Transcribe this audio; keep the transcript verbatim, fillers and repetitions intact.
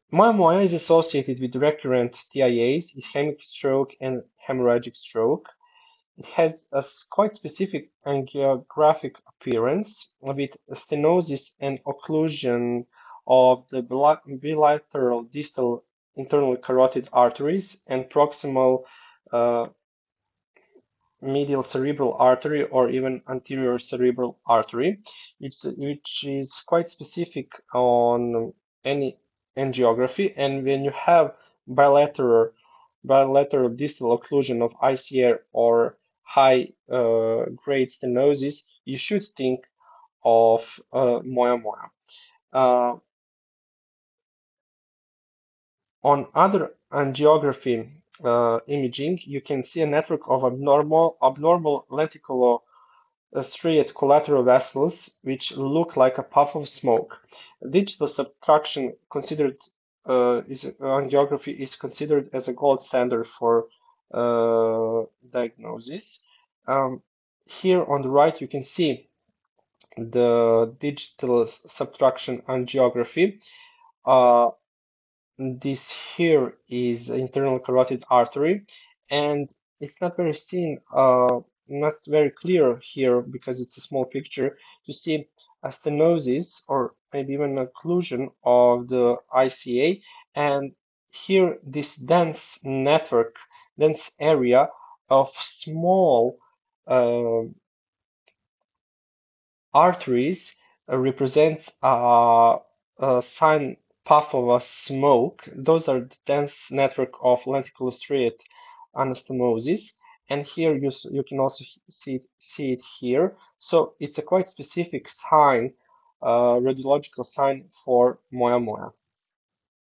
Moyamoya is associated with recurrent T I As, ischemic stroke, and hemorrhagic stroke. It has a s- quite specific angiographic appearance with stenosis and occlusion of the bila- bilateral distal internal carotid arteries and proximal uh, medial cerebral artery or even anterior cerebral artery, which, which is quite specific on any angiography. And when you have bilateral bilateral distal occlusion of I C R or high uh, grade stenosis, you should think of uh, moyamoya. Uh, on other angiography uh, imaging, you can see a network of abnormal abnormal lenticular uh, striate collateral vessels which look like a puff of smoke. Digital subtraction considered uh, is angiography is considered as a gold standard for uh, diagnosis. Um, Here on the right, you can see the digital subtraction angiography. Uh, this here is internal carotid artery, and it's not very seen, uh, not very clear here because it's a small picture to see a stenosis or maybe even occlusion of the I C A. And here, this dense network, dense area of small uh, arteries uh, represents a, a sign puff of a smoke. Those are the dense network of lenticular striate anastomosis. And here you, you can also see, see it here. So it's a quite specific sign, uh, radiological sign for moyamoya.